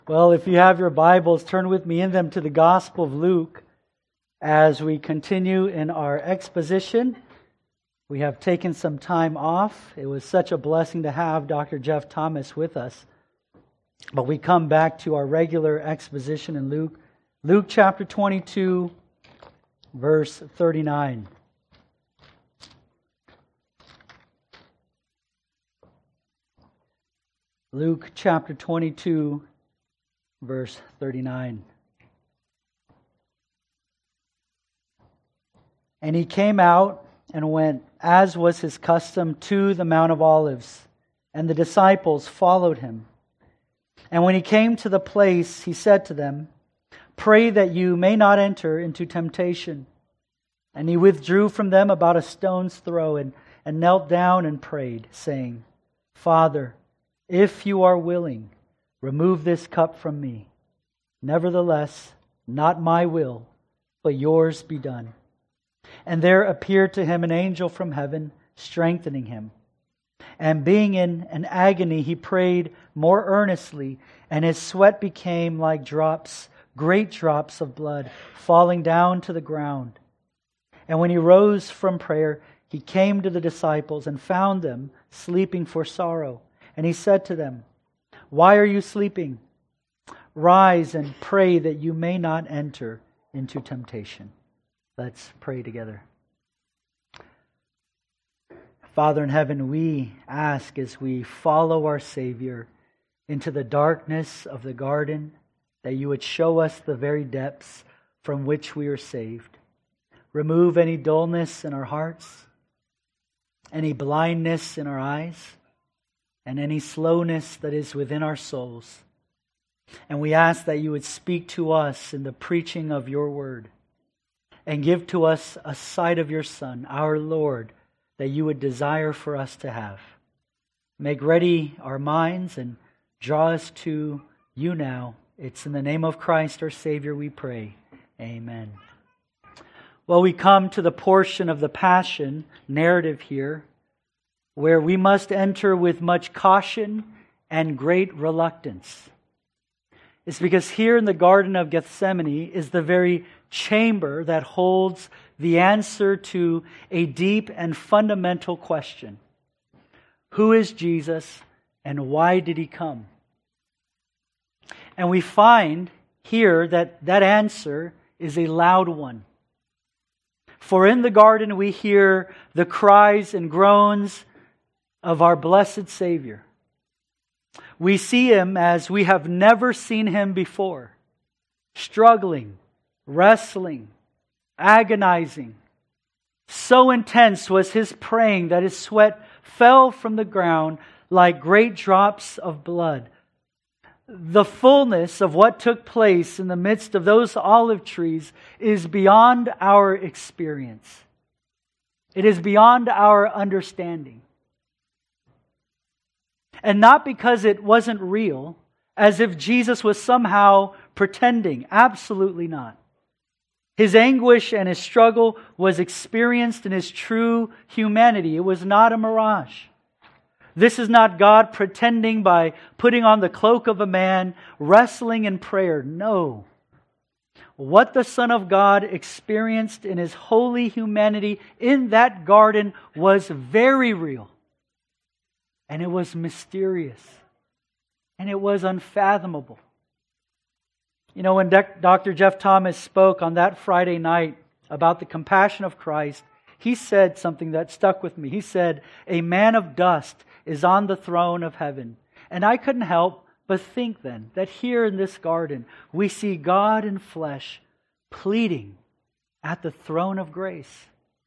Well, if you have your Bibles, turn with me in them to the Gospel of Luke as we continue in our exposition. We have taken some time off. It was such a blessing to have Dr. Jeff Thomas with us. But we come back to our regular exposition in Luke. Luke chapter 22, verse 39. Luke chapter 22, verse 39. And he came out and went, as was his custom, to the Mount of Olives, and the disciples followed him. And when he came to the place, he said to them, "Pray that you may not enter into temptation." And he withdrew from them about a stone's throw, and knelt down and prayed, saying, "Father, if you are willing, remove this cup from me. Nevertheless, not my will, but yours be done." And there appeared to him an angel from heaven, strengthening him. And being in an agony, he prayed more earnestly, and his sweat became like drops, great drops of blood, falling down to the ground. And when he rose from prayer, he came to the disciples and found them sleeping for sorrow. And he said to them, "Why are you sleeping? Rise and pray that you may not enter into temptation." Let's pray together. Father in heaven, we ask as we follow our Savior into the darkness of the garden, that you would show us the very depths from which we are saved. Remove any dullness in our hearts, any blindness in our eyes, and any slowness that is within our souls. And we ask that you would speak to us in the preaching of your word, and give to us a sight of your Son, our Lord, that you would desire for us to have. Make ready our minds and draw us to you now. It's in the name of Christ our Savior we pray. Amen. Well, we come to the portion of the Passion narrative here, where we must enter with much caution and great reluctance. It's because here in the Garden of Gethsemane is the very chamber that holds the answer to a deep and fundamental question. Who is Jesus and why did he come? And we find here that that answer is a loud one. For in the garden we hear the cries and groans of our blessed Savior. We see him as we have never seen him before, struggling, wrestling, agonizing. So intense was his praying that his sweat fell from the ground like great drops of blood. The fullness of what took place in the midst of those olive trees is beyond our experience. It is beyond our understanding. And not because it wasn't real, as if Jesus was somehow pretending. Absolutely not. His anguish and his struggle was experienced in his true humanity. It was not a mirage. This is not God pretending by putting on the cloak of a man, wrestling in prayer. No. What the Son of God experienced in his holy humanity in that garden was very real. And it was mysterious. And it was unfathomable. You know, when Dr. Jeff Thomas spoke on that Friday night about the compassion of Christ, he said something that stuck with me. He said, "A man of dust is on the throne of heaven." And I couldn't help but think then that here in this garden, we see God in flesh pleading at the throne of grace.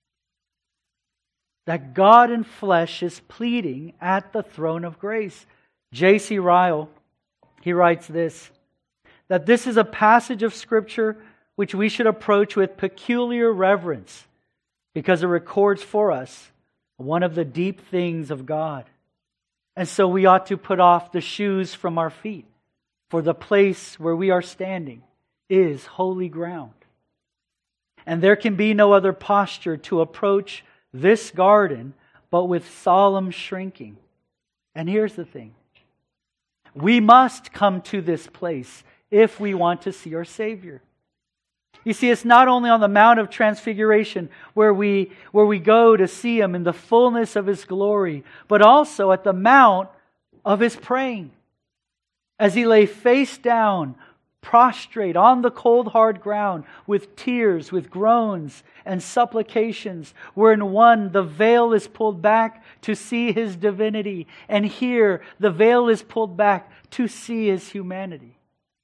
That God in flesh is pleading at the throne of grace. J.C. Ryle, he writes this, that this is a passage of Scripture which we should approach with peculiar reverence because it records for us one of the deep things of God. And so we ought to put off the shoes from our feet, for the place where we are standing is holy ground. And there can be no other posture to approach this garden but with solemn shrinking. And here's the thing. We must come to this place if we want to see our Savior. You see, it's not only on the Mount of Transfiguration where we go to see Him in the fullness of His glory, but also at the Mount of His praying. As He lay face down, prostrate on the cold hard ground, with tears, with groans and supplications, where in one the veil is pulled back to see His divinity, and here the veil is pulled back to see His humanity.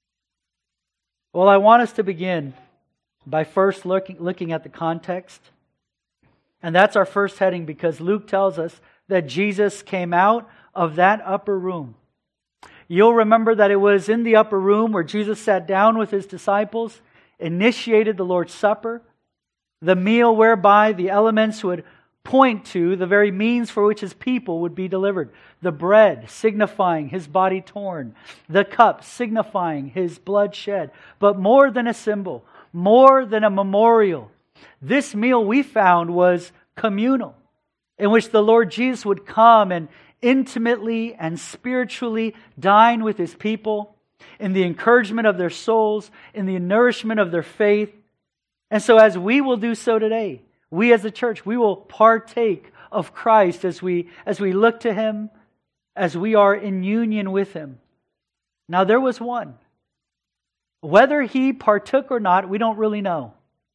Well, I want us to begin by first looking at the context. And that's our first heading, because Luke tells us that Jesus came out of that upper room. You'll remember that it was in the upper room where Jesus sat down with His disciples, initiated the Lord's Supper, the meal whereby the elements would point to the very means for which His people would be delivered. The bread signifying His body torn, the cup signifying His blood shed. But more than a symbol, more than a memorial, this meal we found was communal, in which the Lord Jesus would come and intimately and spiritually dine with His people in the encouragement of their souls, in the nourishment of their faith. And so as we will do so today, we as a church, we will partake of Christ as we look to Him, as we are in union with Him. Now there was one. Whether He partook or not, we don't really know.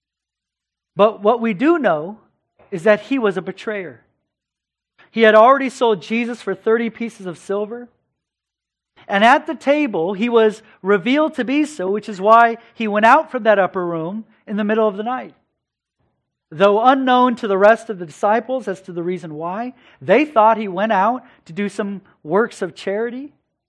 But what we do know is that He was a betrayer. He had already sold Jesus for 30 pieces of silver. And at the table, He was revealed to be so, which is why He went out from that upper room in the middle of the night. Though unknown to the rest of the disciples as to the reason why, they thought He went out to do some works of charity.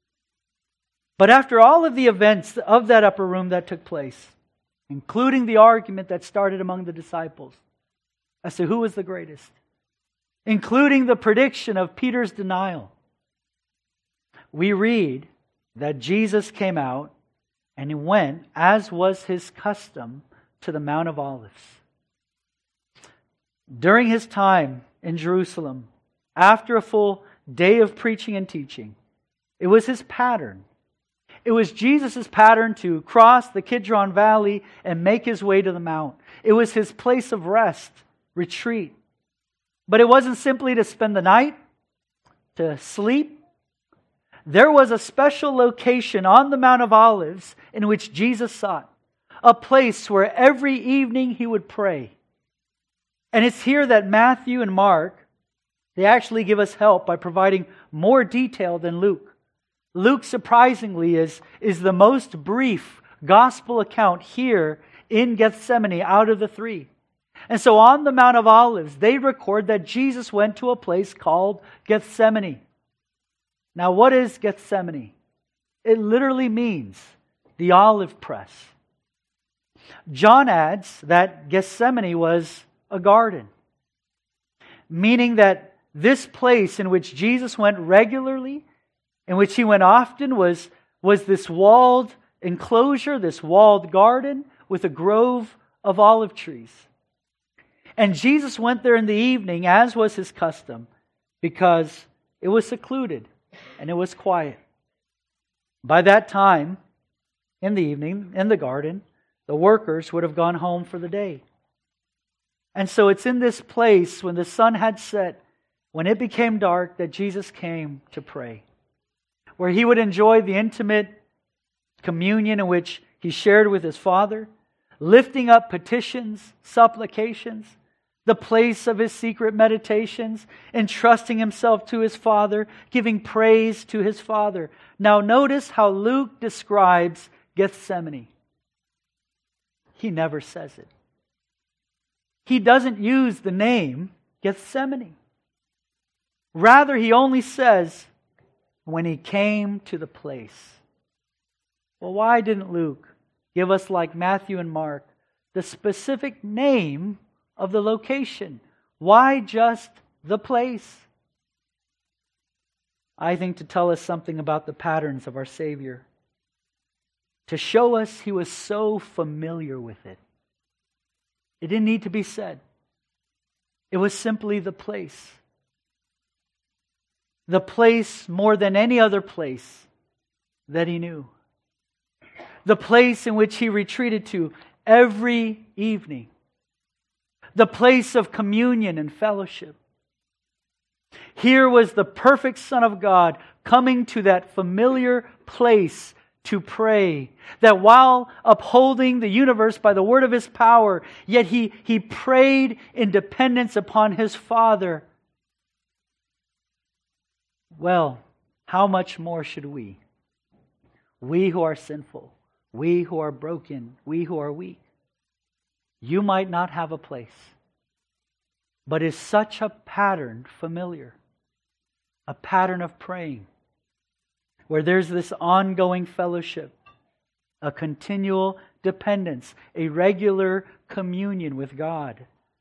But after all of the events of that upper room that took place, including the argument that started among the disciples as to who was the greatest, including the prediction of Peter's denial, we read that Jesus came out and He went, as was His custom, to the Mount of Olives. During His time in Jerusalem, after a full day of preaching and teaching, it was His pattern. It was Jesus' pattern to cross the Kidron Valley and make His way to the Mount. It was His place of rest, retreat. But it wasn't simply to spend the night, to sleep. There was a special location on the Mount of Olives in which Jesus sought, a place where every evening He would pray. And it's here that Matthew and Mark, they actually give us help by providing more detail than Luke. Luke, surprisingly, is the most brief gospel account here in Gethsemane out of the three. And so on the Mount of Olives, they record that Jesus went to a place called Gethsemane. Now, what is Gethsemane? It literally means the olive press. John adds that Gethsemane was a garden, meaning that this place in which Jesus went regularly, in which He went often, was this walled enclosure, this walled garden with a grove of olive trees. And Jesus went there in the evening, as was His custom, because it was secluded and it was quiet. By that time, in the evening, in the garden, the workers would have gone home for the day. And so it's in this place, when the sun had set, when it became dark, that Jesus came to pray, where He would enjoy the intimate communion in which He shared with His Father, lifting up petitions, supplications, the place of His secret meditations, entrusting Himself to His Father, giving praise to His Father. Now notice how Luke describes Gethsemane. He never says it. He doesn't use the name Gethsemane. Rather, he only says, when He came to the place. Well, why didn't Luke give us, like Matthew and Mark, the specific name of the location? Why just the place? I think to tell us something about the patterns of our Savior. To show us He was so familiar with it. It didn't need to be said. It was simply the place. The place more than any other place that he knew. The place in which he retreated to every evening. The place of communion and fellowship. Here was the perfect Son of God coming to that familiar place to pray. That while upholding the universe by the word of His power, yet he prayed in dependence upon His Father. Well, how much more should we? We who are sinful, we who are broken, we who are weak. You might not have a place, but is such a pattern familiar? A pattern of praying, where there's this ongoing fellowship, a continual dependence, a regular communion with God.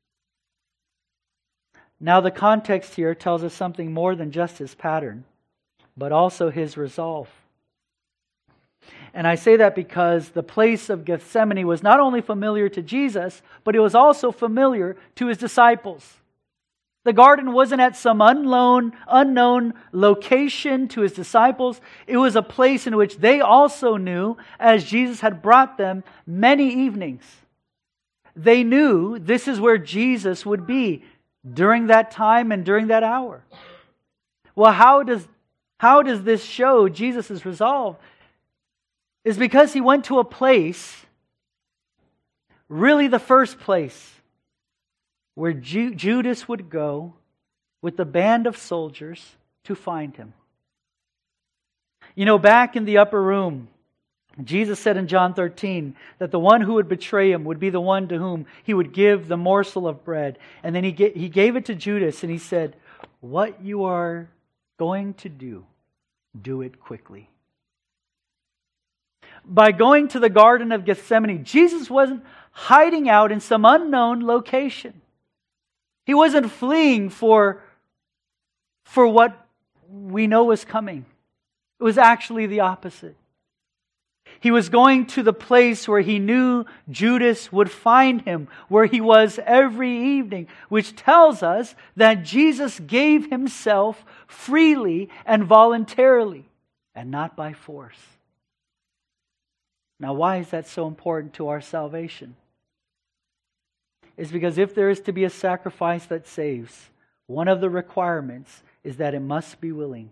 Now the context here tells us something more than just His pattern, but also His resolve. And I say that because the place of Gethsemane was not only familiar to Jesus, but it was also familiar to His disciples. The garden wasn't at some unknown location to His disciples. It was a place in which they also knew, as Jesus had brought them many evenings. They knew this is where Jesus would be during that time and during that hour. Well, how does this show Jesus' resolve? It's because He went to a place, really the first place, where Judas would go with the band of soldiers to find Him. You know, back in the upper room, Jesus said in John 13 that the one who would betray Him would be the one to whom He would give the morsel of bread. And then He gave it to Judas and He said, "What you are going to do, do it quickly." By going to the Garden of Gethsemane, Jesus wasn't hiding out in some unknown location. He wasn't fleeing for what we know was coming. It was actually the opposite. He was going to the place where He knew Judas would find Him, where He was every evening, which tells us that Jesus gave Himself freely and voluntarily, and not by force. Now, why is that so important to our salvation? Is because if there is to be a sacrifice that saves, one of the requirements is that it must be willing.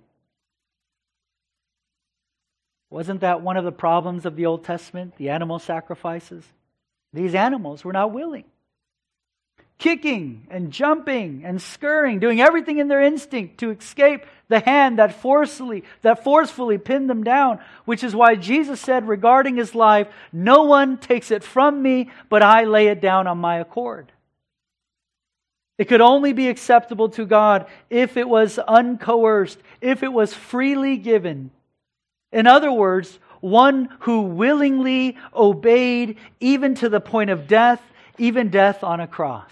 Wasn't that one of the problems of the Old Testament, the animal sacrifices? These animals were not willing. Kicking and jumping and scurrying, doing everything in their instinct to escape the hand that forcefully pinned them down, which is why Jesus said regarding His life, "No one takes it from me, but I lay it down on my accord." It could only be acceptable to God if it was uncoerced, if it was freely given. In other words, one who willingly obeyed even to the point of death, even death on a cross.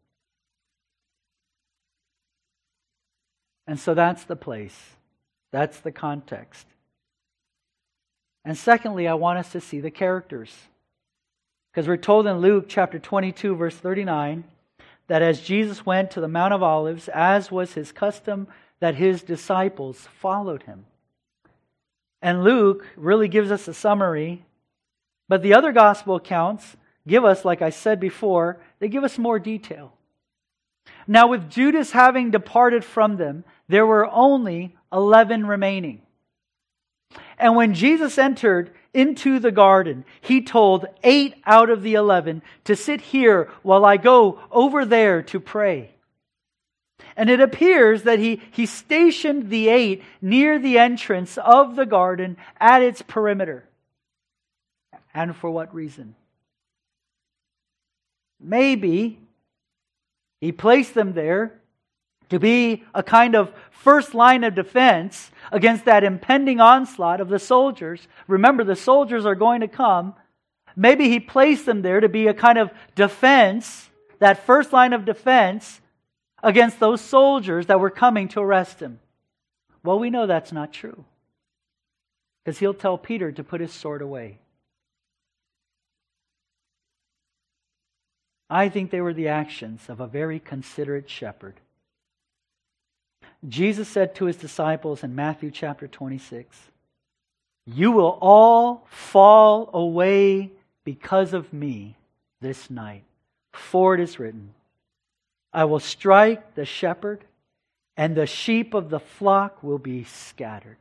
And so that's the place. That's the context. And secondly, I want us to see the characters. Because we're told in Luke chapter 22, verse 39, that as Jesus went to the Mount of Olives, as was His custom, that His disciples followed Him. And Luke really gives us a summary, but the other gospel accounts give us, like I said before, they give us more detail. Now, with Judas having departed from them, there were only 11 remaining. And when Jesus entered into the garden, He told 8 out of the 11 to sit here while I go over there to pray. And it appears that he stationed the 8 near the entrance of the garden at its perimeter. And for what reason? Maybe He placed them there to be a kind of first line of defense against that impending onslaught of the soldiers. Remember, the soldiers are going to come. Maybe He placed them there to be a kind of defense, that first line of defense against those soldiers that were coming to arrest Him. Well, we know that's not true, because He'll tell Peter to put his sword away. I think they were the actions of a very considerate shepherd. Jesus said to His disciples in Matthew chapter 26, You will all fall away because of me this night. For it is written, I will strike the shepherd, and the sheep of the flock will be scattered.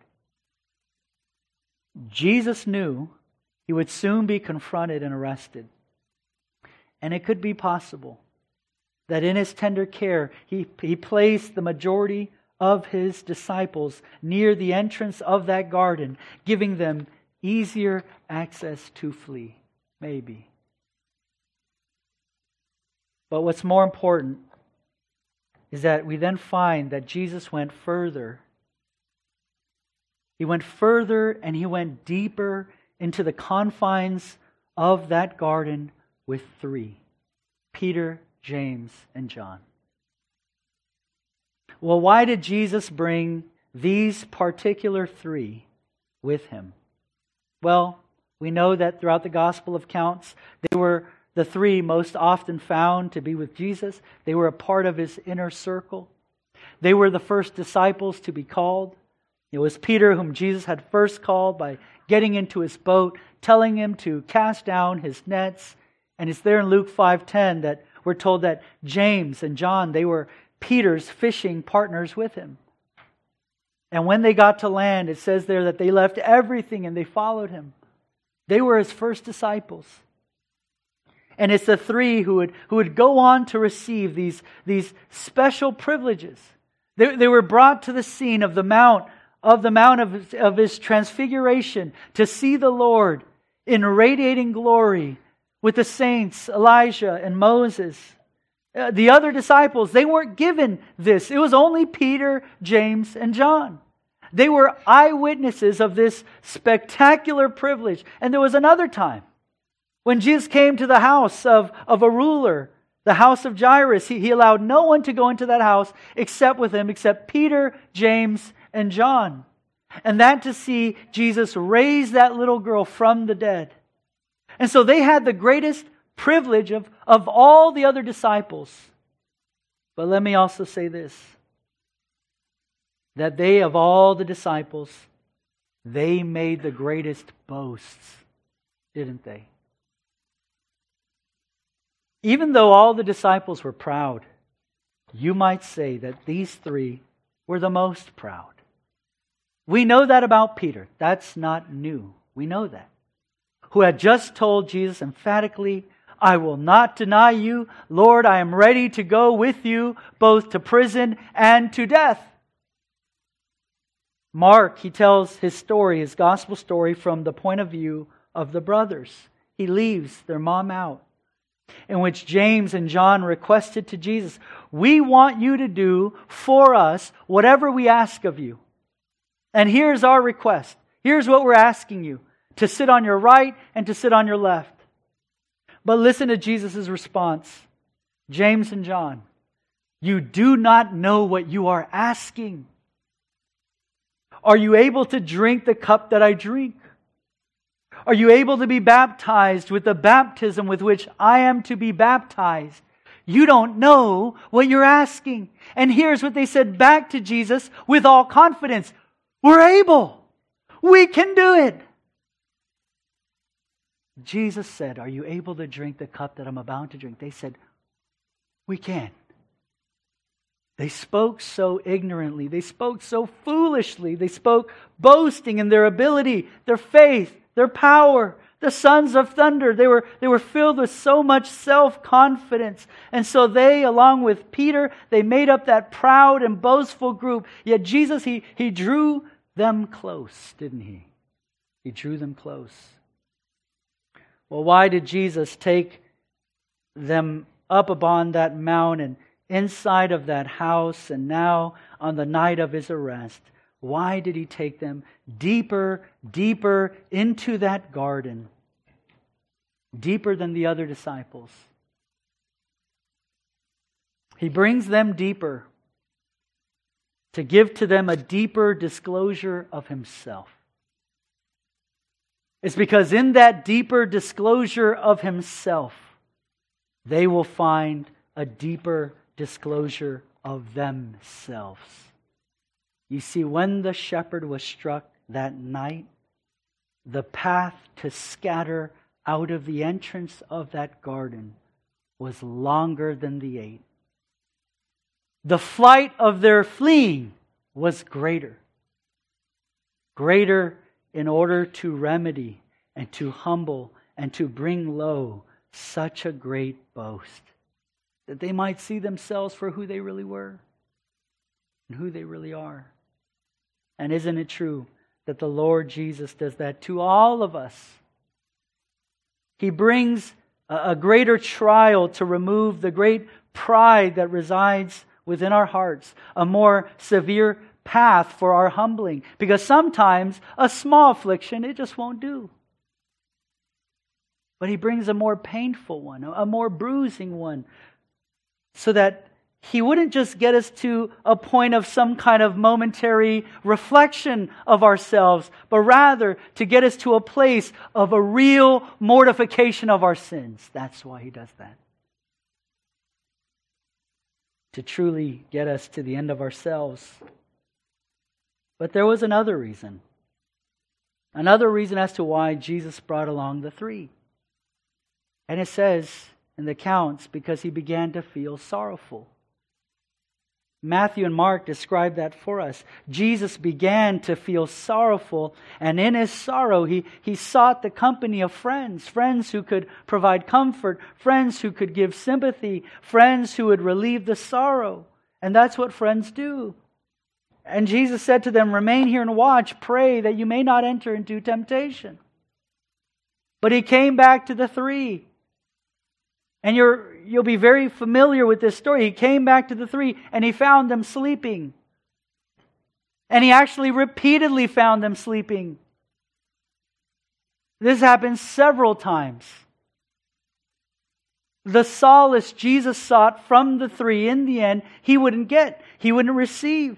Jesus knew he would soon be confronted and arrested. And it could be possible that in his tender care, he placed the majority of his disciples near the entrance of that garden, giving them easier access to flee. Maybe. But what's more important is that we then find that Jesus went further. He went further and he went deeper into the confines of that garden with three: Peter, James, and John. Well, why did Jesus bring these particular three with him? Well, we know that throughout the Gospel of accounts, they were the three most often found to be with Jesus. They were a part of his inner circle. They were the first disciples to be called. It was Peter whom Jesus had first called by getting into his boat, telling him to cast down his nets. And it's there in Luke 5:10 that we're told that James and John, they were Peter's fishing partners with him. And when they got to land, it says there that they left everything and they followed him. They were his first disciples. And it's the three who would go on to receive these special privileges. They were brought to the scene of the mount of his transfiguration to see the Lord in radiating glory with the saints, Elijah and Moses. The other disciples, they weren't given this. It was only Peter, James, and John. They were eyewitnesses of this spectacular privilege. And there was another time when Jesus came to the house of a ruler, the house of Jairus. He allowed no one to go into that house except Peter, James, and John. And that to see Jesus raise that little girl from the dead. And so they had the greatest privilege of all the other disciples. But let me also say this, that they, of all the disciples, they made the greatest boasts, didn't they? Even though all the disciples were proud, you might say that these three were the most proud. We know that about Peter. That's not new. We know that. Who had just told Jesus emphatically, I will not deny you. Lord, I am ready to go with you both to prison and to death. Mark, he tells his story, his gospel story, from the point of view of the brothers. He leaves their mom out, in which James and John requested to Jesus, we want you to do for us whatever we ask of you. And here's our request. Here's what we're asking you, to sit on your right and to sit on your left. But listen to Jesus' response. James and John, you do not know what you are asking. Are you able to drink the cup that I drink? Are you able to be baptized with the baptism with which I am to be baptized? You don't know what you're asking. And here's what they said back to Jesus with all confidence. We're able. We can do it. Jesus said, are you able to drink the cup that I'm about to drink? They said, we can. They spoke so ignorantly. They spoke so foolishly. They spoke boasting in their ability, their faith, their power, the sons of thunder. They were filled with so much self-confidence. And so they, along with Peter, they made up that proud and boastful group. Yet Jesus, he drew them close, didn't he? He drew them close. Well, why did Jesus take them up upon that mountain, inside of that house, and now on the night of his arrest? Why did he take them deeper, deeper into that garden? Deeper than the other disciples. He brings them deeper to give to them a deeper disclosure of himself. It's because in that deeper disclosure of himself, they will find a deeper disclosure of themselves. You see, when the shepherd was struck that night, the path to scatter out of the entrance of that garden was longer than the 8. The flight of their fleeing was greater. Greater in order to remedy and to humble and to bring low such a great boast, that they might see themselves for who they really were and who they really are. And isn't it true that the Lord Jesus does that to all of us? He brings a greater trial to remove the great pride that resides within our hearts, a more severe path for our humbling. Because sometimes a small affliction, it just won't do. But He brings a more painful one, a more bruising one, so that He wouldn't just get us to a point of some kind of momentary reflection of ourselves, but rather to get us to a place of a real mortification of our sins. That's why He does that. To truly get us to the end of ourselves. But there was another reason. Another reason as to why Jesus brought along the 3. And it says in the accounts, because He began to feel sorrowful. Matthew and Mark describe that for us. Jesus began to feel sorrowful, and in His sorrow, He sought the company of friends who could provide comfort, friends who could give sympathy, friends who would relieve the sorrow. And that's what friends do. And Jesus said to them, "Remain here and watch, pray that you may not enter into temptation." But He came back to the 3. And you'll be very familiar with this story. He came back to the 3 and He found them sleeping. And He actually repeatedly found them sleeping. This happened several times. The solace Jesus sought from the 3, in the end, He wouldn't get. He wouldn't receive.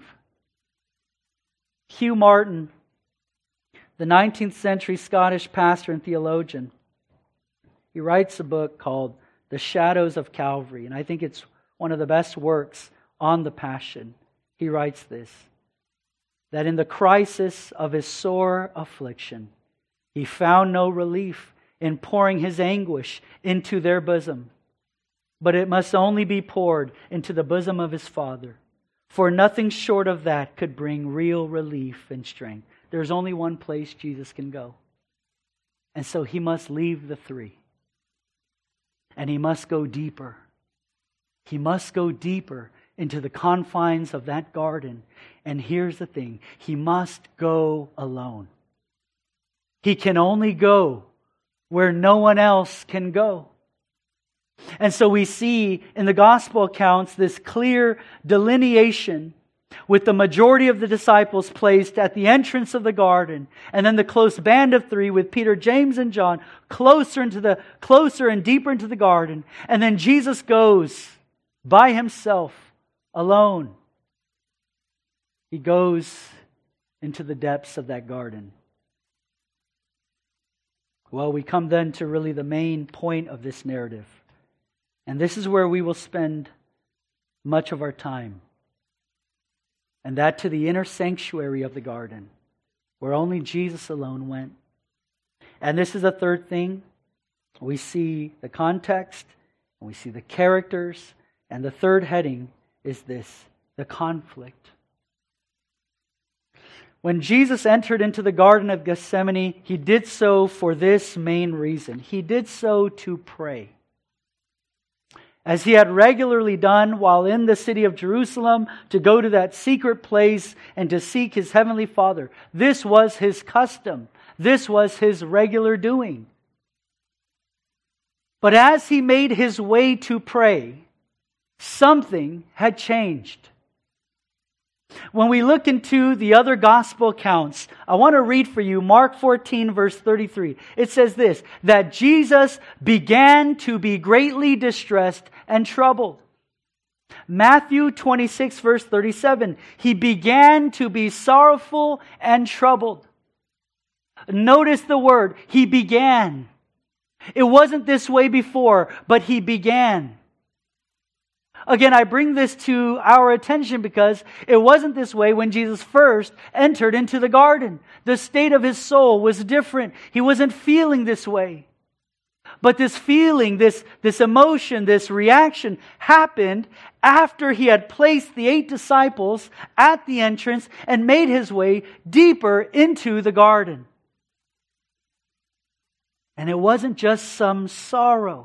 Hugh Martin, the 19th century Scottish pastor and theologian, he writes a book called The Shadows of Calvary, and I think it's one of the best works on the Passion. He writes this, that in the crisis of His sore affliction, He found no relief in pouring His anguish into their bosom, but it must only be poured into the bosom of His Father, for nothing short of that could bring real relief and strength. There's only one place Jesus can go, and so He must leave the 3. And He must go deeper. He must go deeper into the confines of that garden. And here's the thing. He must go alone. He can only go where no one else can go. And so we see in the gospel accounts this clear delineation with the majority of the disciples placed at the entrance of the garden, and then the close band of 3 with Peter, James, and John closer and deeper into the garden. And then Jesus goes by Himself, alone. He goes into the depths of that garden. Well, we come then to really the main point of this narrative. And this is where we will spend much of our time. And that to the inner sanctuary of the garden, where only Jesus alone went. And this is the third thing. We see the context, and we see the characters, and the third heading is this, the conflict. When Jesus entered into the Garden of Gethsemane, He did so for this main reason. He did so to pray. As He had regularly done while in the city of Jerusalem, to go to that secret place and to seek His heavenly Father. This was His custom. This was His regular doing. But as He made His way to pray, something had changed. When we look into the other gospel accounts, I want to read for you Mark 14, verse 33. It says this, that Jesus began to be greatly distressed and troubled. Matthew 26, verse 37, He began to be sorrowful and troubled. Notice the word, He began. It wasn't this way before, but He began. Again, I bring this to our attention because it wasn't this way when Jesus first entered into the garden. The state of his soul was different. He wasn't feeling this way. But this feeling, this emotion, this reaction happened after he had placed the 8 disciples at the entrance and made his way deeper into the garden. And it wasn't just some sorrow,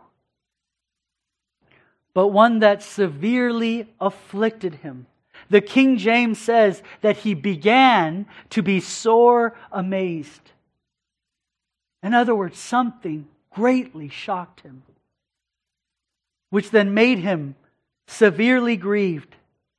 but one that severely afflicted him. The King James says that he began to be sore amazed. In other words, something greatly shocked him, which then made him severely grieved.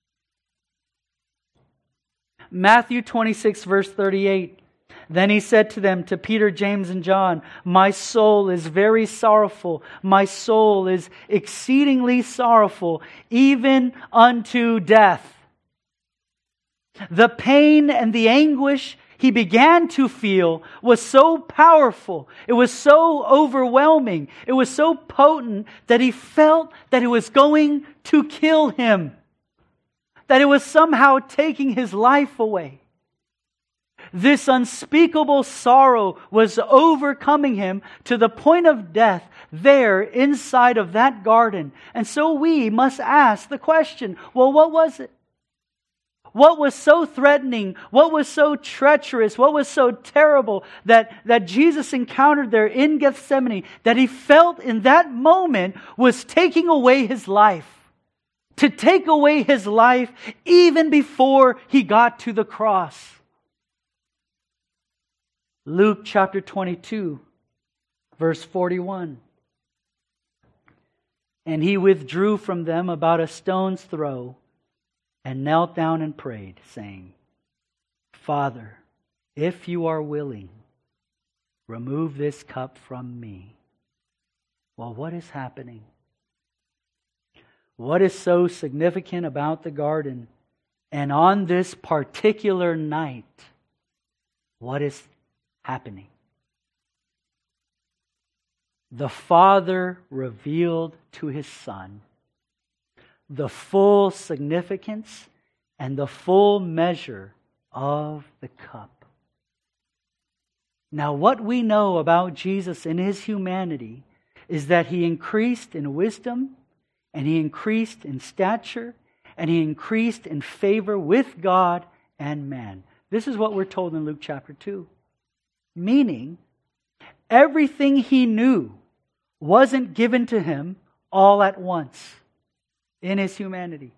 Matthew 26, verse 38. Then he said to them, to Peter, James, and John, my soul is very sorrowful. My soul is exceedingly sorrowful, even unto death. The pain and the anguish he began to feel was so powerful. It was so overwhelming. It was so potent that he felt that it was going to kill him. That it was somehow taking his life away. This unspeakable sorrow was overcoming him to the point of death there inside of that garden. And so we must ask the question, well, what was it? What was so threatening? What was so treacherous? What was so terrible that Jesus encountered there in Gethsemane that he felt in that moment was taking away his life? To take away his life even before he got to the cross. Luke chapter 22, verse 41. And he withdrew from them about a stone's throw and knelt down and prayed, saying, Father, if you are willing, remove this cup from me. Well, what is happening? What is so significant about the garden? And on this particular night, what is happening? The Father revealed to His Son the full significance and the full measure of the cup. Now, what we know about Jesus in His humanity is that He increased in wisdom, and He increased in stature, and He increased in favor with God and man. This is what we're told in Luke chapter 2. Meaning, everything He knew wasn't given to Him all at once in His humanity.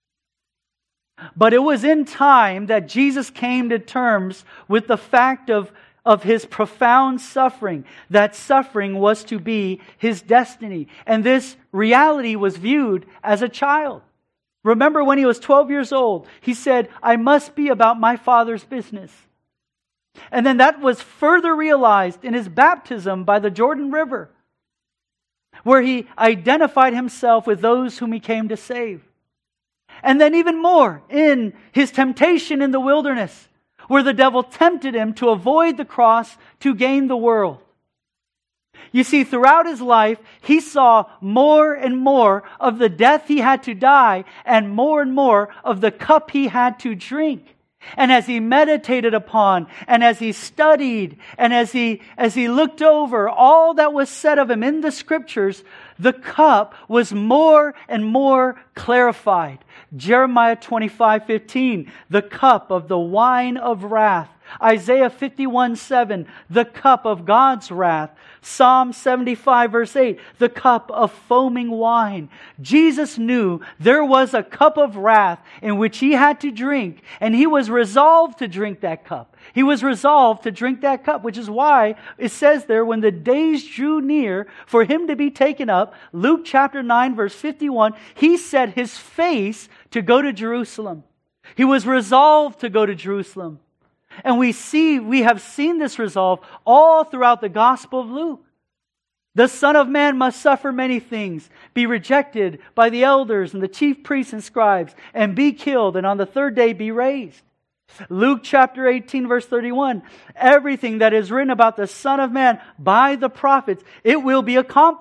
But it was in time that Jesus came to terms with the fact of His profound suffering. That suffering was to be His destiny. And this reality was viewed as a child. Remember when He was 12 years old, He said, I must be about my Father's business. And then that was further realized in His baptism by the Jordan River, where He identified Himself with those whom He came to save. And then even more in His temptation in the wilderness, where the devil tempted Him to avoid the cross to gain the world. You see, throughout His life, He saw more and more of the death He had to die and more of the cup He had to drink. And as He meditated upon, and as He studied, and as he looked over all that was said of Him in the Scriptures, the cup was more and more clarified. Jeremiah 25:15, the cup of the wine of wrath. Isaiah 51:7, the cup of God's wrath. Psalm 75 verse 8, the cup of foaming wine. Jesus knew there was a cup of wrath in which He had to drink, and He was resolved to drink that cup. He was resolved to drink that cup, which is why it says there, when the days drew near for Him to be taken up, Luke chapter 9 verse 51, He set His face to go to Jerusalem. He was resolved to go to Jerusalem. And we have seen this resolve all throughout the Gospel of Luke. The Son of Man must suffer many things, be rejected by the elders and the chief priests and scribes, and be killed, and on the third day be raised. Luke chapter 18 verse 31, everything that is written about the Son of Man by the prophets, it will be accomplished.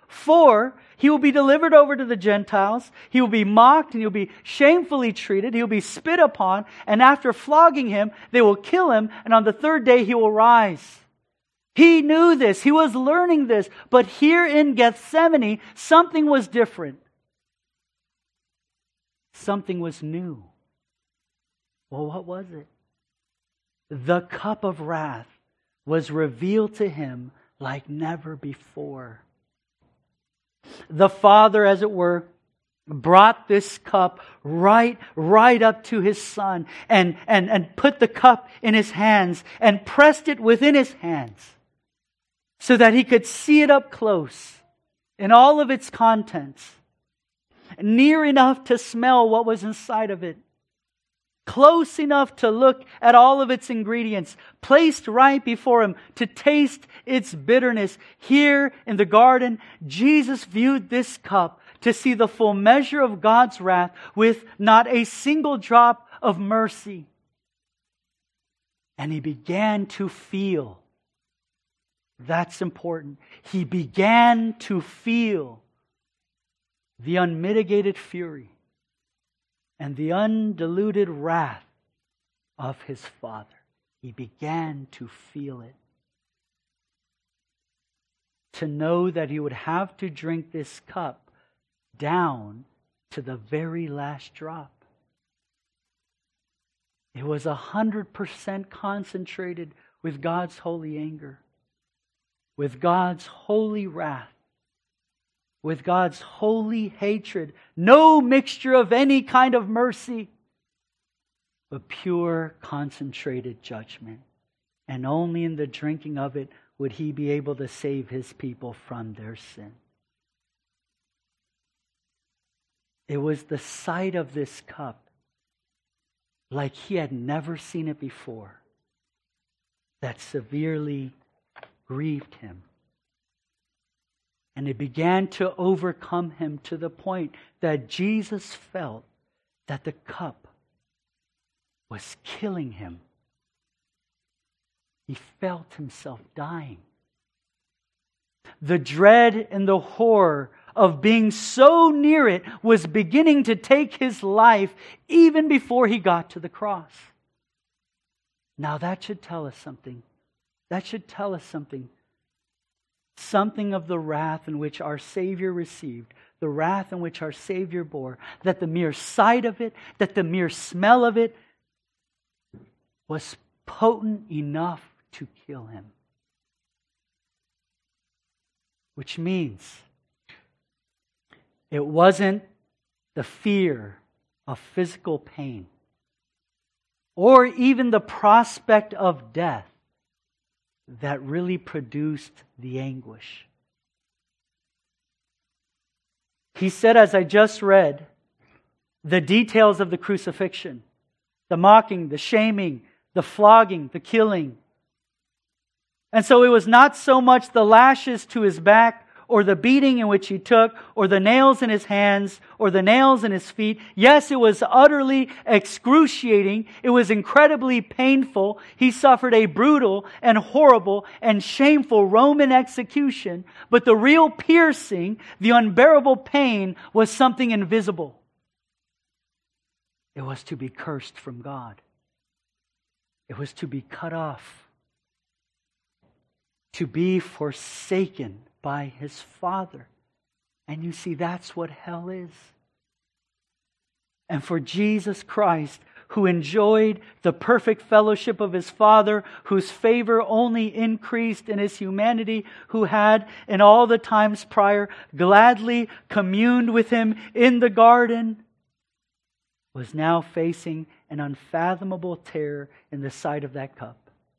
For he will be delivered over to the Gentiles. He will be mocked and he'll be shamefully treated. He'll be spit upon. And after flogging him, they will kill him. And on the third day he will rise. He knew this. He was learning this. But here in Gethsemane, something was different. Something was new. Well, what was it? The cup of wrath was revealed to him like never before. The Father, as it were, brought this cup right up to His Son and put the cup in His hands and pressed it within His hands so that He could see it up close in all of its contents, near enough to smell what was inside of it, close enough to look at all of its ingredients, placed right before Him to taste its bitterness. Here in the garden, Jesus viewed this cup to see the full measure of God's wrath with not a single drop of mercy. And He began to feel. That's important. He began to feel the unmitigated fury and the undiluted wrath of His Father. He began to feel it. To know that He would have to drink this cup down to the very last drop. It was 100% concentrated with God's holy anger, with God's holy wrath, with God's holy hatred. No mixture of any kind of mercy, but pure concentrated judgment. And only in the drinking of it would He be able to save His people from their sin. It was the sight of this cup, like He had never seen it before, that severely grieved Him. And it began to overcome Him to the point that Jesus felt that the cup was killing Him. He felt Himself dying. The dread and the horror of being so near it was beginning to take His life even before He got to the cross. Now that should tell us something. That should tell us something. Something of the wrath in which our Savior received, the wrath in which our Savior bore, that the mere sight of it, that the mere smell of it was potent enough to kill Him. Which means it wasn't the fear of physical pain or even the prospect of death that really produced the anguish. He said, as I just read, the details of the crucifixion, the mocking, the shaming, the flogging, the killing. And so it was not so much the lashes to His back, or the beating in which He took, or the nails in His hands, or the nails in His feet. Yes, it was utterly excruciating. It was incredibly painful. He suffered a brutal and horrible and shameful Roman execution. But the real piercing, the unbearable pain, was something invisible. It was to be cursed from God. It was to be cut off. To be forsaken by His Father. And you see, that's what hell is. And for Jesus Christ, who enjoyed the perfect fellowship of His Father, whose favor only increased in His humanity, who had in all the times prior gladly communed with Him in the garden, was now facing an unfathomable terror in the sight of that cup.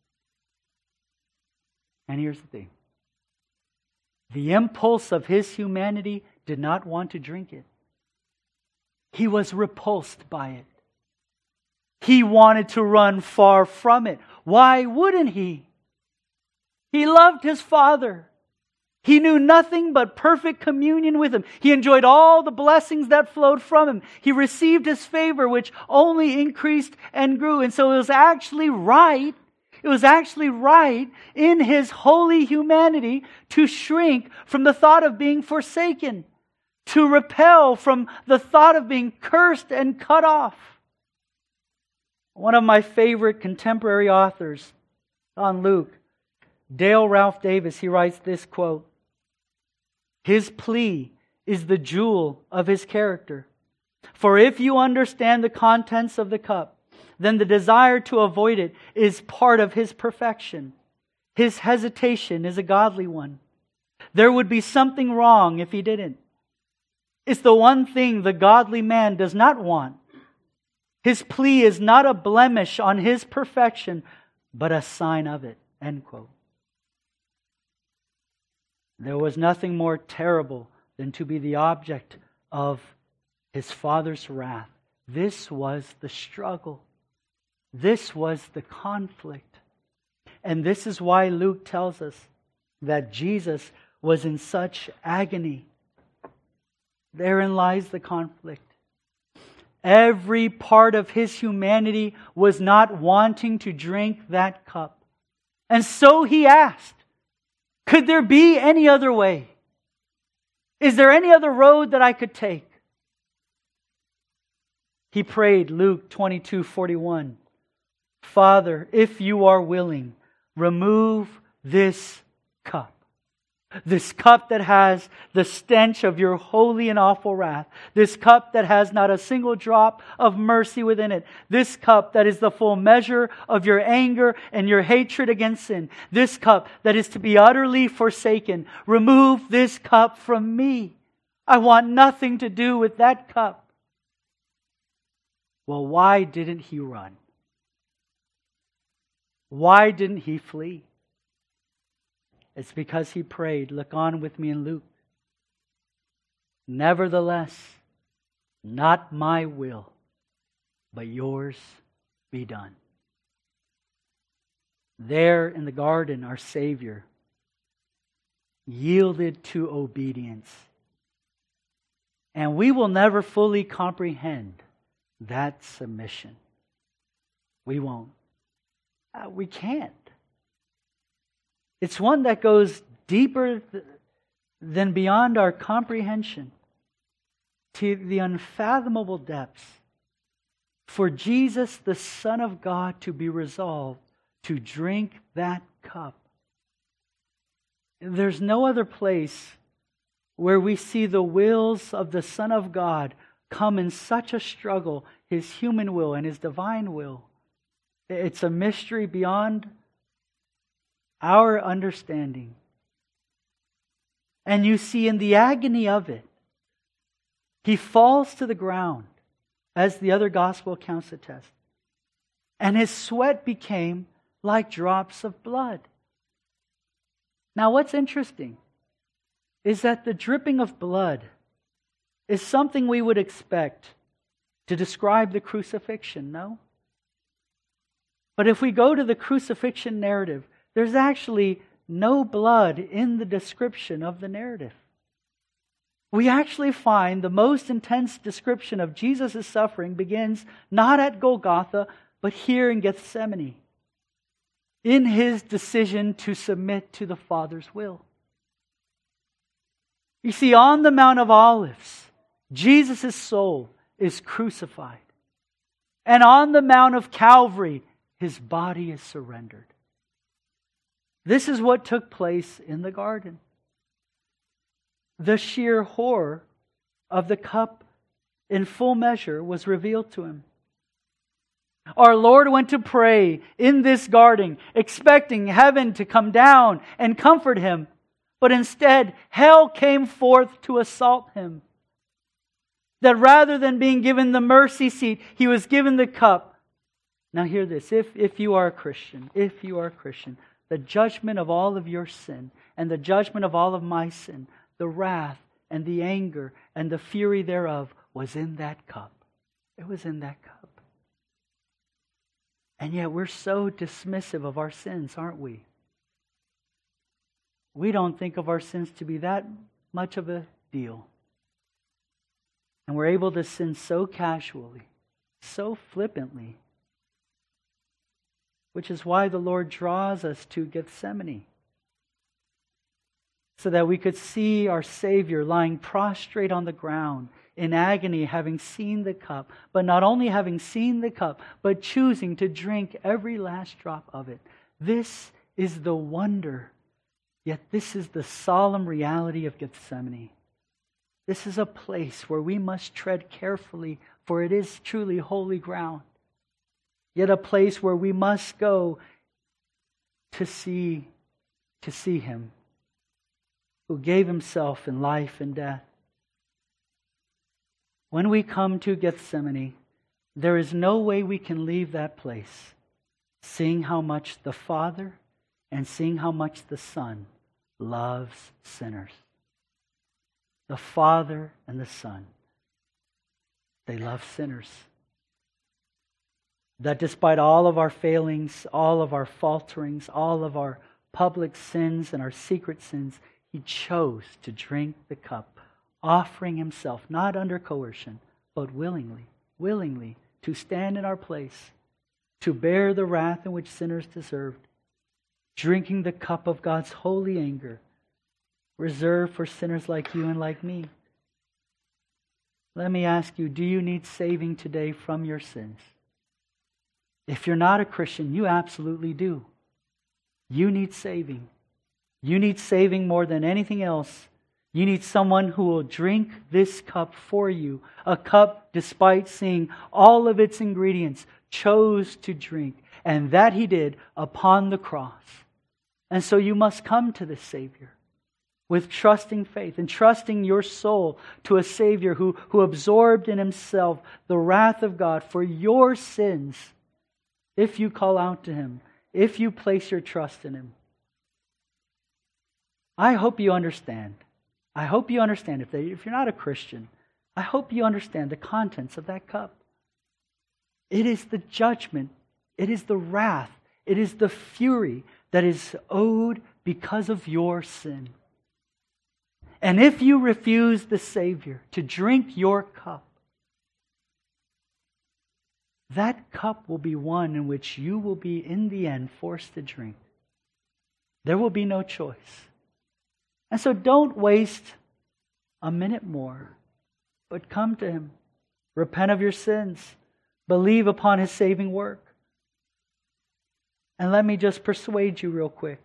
And here's the thing. The impulse of His humanity did not want to drink it. He was repulsed by it. He wanted to run far from it. Why wouldn't He? He loved His Father. He knew nothing but perfect communion with Him. He enjoyed all the blessings that flowed from Him. He received His favor, which only increased and grew. And so it was actually right. It was actually right in His holy humanity to shrink from the thought of being forsaken, to repel from the thought of being cursed and cut off. One of my favorite contemporary authors on Luke, Dale Ralph Davis, he writes this quote, "His plea is the jewel of His character. For if you understand the contents of the cup, then the desire to avoid it is part of His perfection. His hesitation is a godly one. There would be something wrong if He didn't. It's the one thing the godly man does not want. His plea is not a blemish on His perfection, but a sign of it." End quote. There was nothing more terrible than to be the object of His Father's wrath. This was the struggle. This was the conflict. And this is why Luke tells us that Jesus was in such agony. Therein lies the conflict. Every part of His humanity was not wanting to drink that cup. And so He asked, could there be any other way? Is there any other road that I could take? He prayed, Luke 22:41, "Father, if you are willing, remove this cup. This cup that has the stench of your holy and awful wrath. This cup that has not a single drop of mercy within it. This cup that is the full measure of your anger and your hatred against sin. This cup that is to be utterly forsaken. Remove this cup from me. I want nothing to do with that cup." Well, why didn't He run? Why didn't He flee? It's because He prayed. Look on with me in Luke. "Nevertheless, not my will, but yours be done." There in the garden, our Savior yielded to obedience. And we will never fully comprehend that submission. We won't. We can't. It's one that goes deeper than beyond our comprehension, to the unfathomable depths. For Jesus, the Son of God, to be resolved to drink that cup. There's no other place where we see the wills of the Son of God come in such a struggle, His human will and His divine will. It's a mystery beyond our understanding. And you see in the agony of it, He falls to the ground, as the other gospel accounts attest. And His sweat became like drops of blood. Now what's interesting is that the dripping of blood is something we would expect to describe the crucifixion, no? But if we go to the crucifixion narrative, there's actually no blood in the description of the narrative. We actually find the most intense description of Jesus' suffering begins not at Golgotha, but here in Gethsemane, in His decision to submit to the Father's will. You see, on the Mount of Olives, Jesus' soul is crucified. And on the Mount of Calvary, His body is surrendered. This is what took place in the garden. The sheer horror of the cup in full measure was revealed to Him. Our Lord went to pray in this garden, expecting heaven to come down and comfort Him. But instead, hell came forth to assault Him. That rather than being given the mercy seat, He was given the cup. Now hear this, if you are a Christian, the judgment of all of your sin and the judgment of all of my sin, the wrath and the anger and the fury thereof was in that cup. It was in that cup. And yet we're so dismissive of our sins, aren't we? We don't think of our sins to be that much of a deal. And we're able to sin so casually, so flippantly. which is why the Lord draws us to Gethsemane, so that we could see our Savior lying prostrate on the ground in agony, having seen the cup, but not only having seen the cup, but choosing to drink every last drop of it. This is the wonder, yet this is the solemn reality of Gethsemane. This is a place where we must tread carefully, for it is truly holy ground. Yet a place where we must go to see Him, who gave Himself in life and death. When we come to Gethsemane, there is no way we can leave that place, seeing how much the Father and seeing how much the Son loves sinners. The Father and the Son, they love sinners. That despite all of our failings, all of our falterings, all of our public sins and our secret sins, He chose to drink the cup, offering Himself, not under coercion, but willingly to stand in our place, to bear the wrath in which sinners deserved, drinking the cup of God's holy anger, reserved for sinners like you and like me. Let me ask you, do you need saving today from your sins? If you're not a Christian, you absolutely do. You need saving. You need saving more than anything else. You need someone who will drink this cup for you. A cup, despite seeing all of its ingredients, chose to drink. And that He did upon the cross. And so you must come to this Savior with trusting faith and trusting your soul to a Savior who absorbed in Himself the wrath of God for your sins. If you call out to Him, if you place your trust in Him. I hope you understand. I hope you understand. If you're not a Christian, I hope you understand the contents of that cup. It is the judgment. It is the wrath. It is the fury that is owed because of your sin. And if you refuse the Savior to drink your cup, that cup will be one in which you will be, in the end, forced to drink. There will be no choice. And so don't waste a minute more, but come to Him. Repent of your sins. Believe upon His saving work. And let me just persuade you real quick.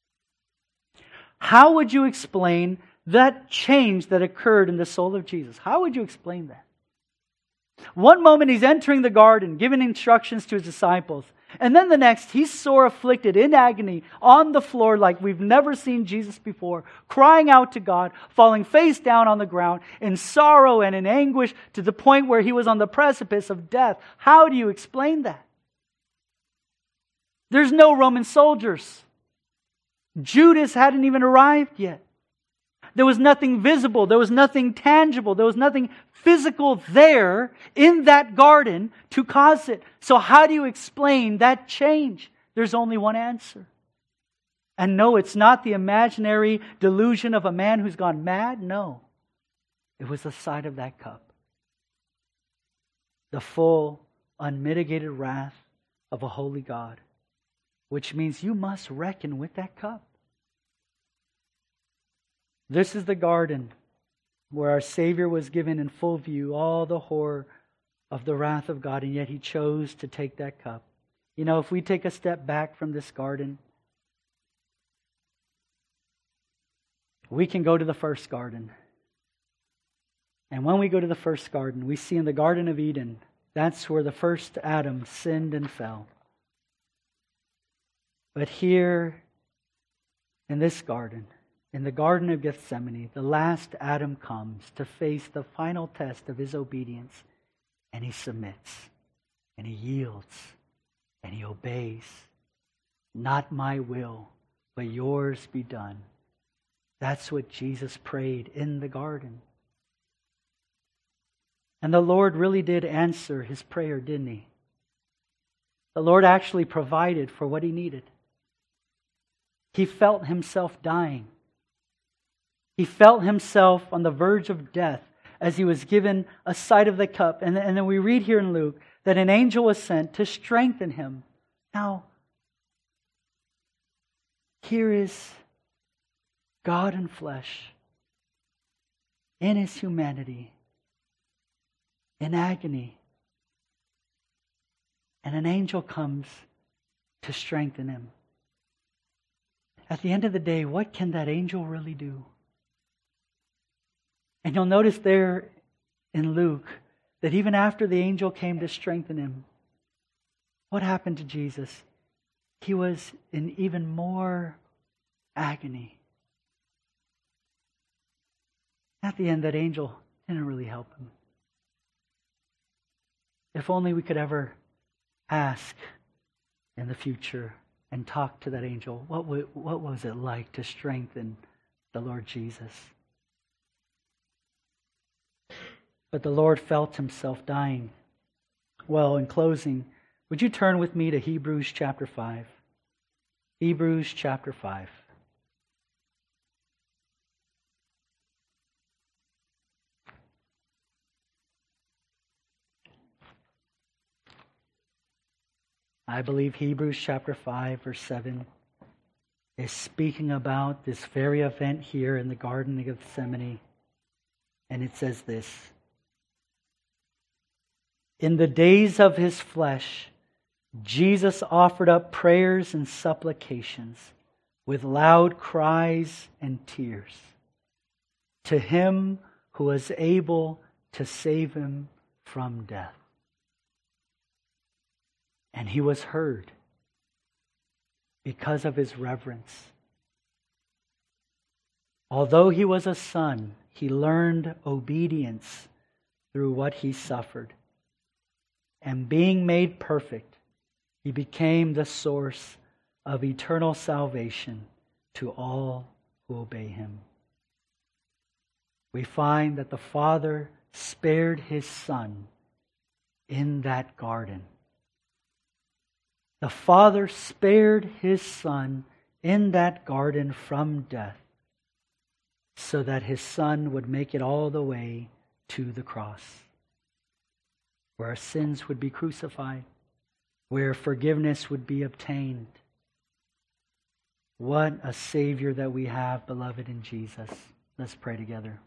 How would you explain that change that occurred in the soul of Jesus? How would you explain that? One moment He's entering the garden, giving instructions to His disciples. And then the next, He's sore afflicted, in agony, on the floor like we've never seen Jesus before, crying out to God, falling face down on the ground, in sorrow and in anguish, to the point where He was on the precipice of death. How do you explain that? There's no Roman soldiers. Judas hadn't even arrived yet. There was nothing visible. There was nothing tangible. There was nothing physical there in that garden to cause it. So how do you explain that change? There's only one answer. And no, it's not the imaginary delusion of a man who's gone mad. No. It was the sight of that cup. The full, unmitigated wrath of a holy God. Which means you must reckon with that cup. This is the garden where our Savior was given in full view all the horror of the wrath of God, and yet He chose to take that cup. You know, if we take a step back from this garden, we can go to the first garden. And when we go to the first garden, we see in the Garden of Eden, that's where the first Adam sinned and fell. But here, in this garden, in the Garden of Gethsemane, the last Adam comes to face the final test of his obedience, and he submits, and he yields, and he obeys. Not my will, but yours be done. That's what Jesus prayed in the garden. And the Lord really did answer his prayer, didn't He? The Lord actually provided for what he needed. He felt himself dying. He felt himself on the verge of death as he was given a sight of the cup. And then we read here in Luke that an angel was sent to strengthen him. Now, Here is God in flesh, in his humanity, in agony. And an angel comes to strengthen him. At the end of the day, what can that angel really do? And you'll notice there in Luke that even after the angel came to strengthen him, what happened to Jesus? He was in even more agony. At the end, that angel didn't really help him. If only we could ever ask in the future and talk to that angel, what was it like to strengthen the Lord Jesus? But the Lord felt himself dying. Well, in closing, would you turn with me to Hebrews chapter 5? Hebrews chapter 5. I believe Hebrews chapter 5, verse 7 is speaking about this very event here in the Garden of Gethsemane. And it says this: in the days of his flesh, Jesus offered up prayers and supplications with loud cries and tears to him who was able to save him from death. And he was heard because of his reverence. Although he was a son, he learned obedience through what he suffered. And being made perfect, he became the source of eternal salvation to all who obey him. We find that the Father spared his Son in that garden. The Father spared his Son in that garden from death so that his Son would make it all the way to the cross, where our sins would be crucified, where forgiveness would be obtained. What a Savior that we have, beloved, in Jesus. Let's pray together.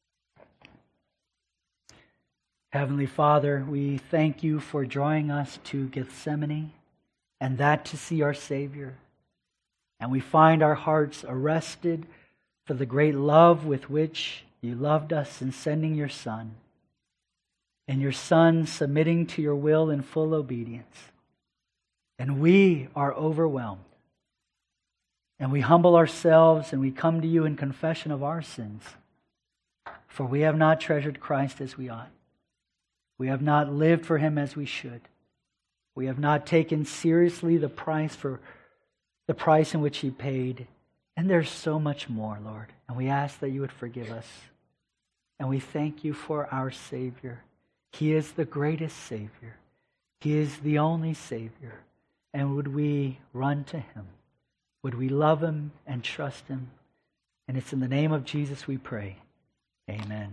Heavenly Father, we thank you for drawing us to Gethsemane, and that to see our Savior. And we find our hearts arrested for the great love with which you loved us in sending your Son, and your Son submitting to your will in full obedience. And we are overwhelmed. And we humble ourselves and we come to you in confession of our sins. For we have not treasured Christ as we ought. We have not lived for him as we should. We have not taken seriously the price in which he paid. And there's so much more, Lord. And we ask that you would forgive us. And we thank you for our Savior. He is the greatest Savior. He is the only Savior. And would we run to him? Would we love him and trust him? And it's in the name of Jesus we pray. Amen.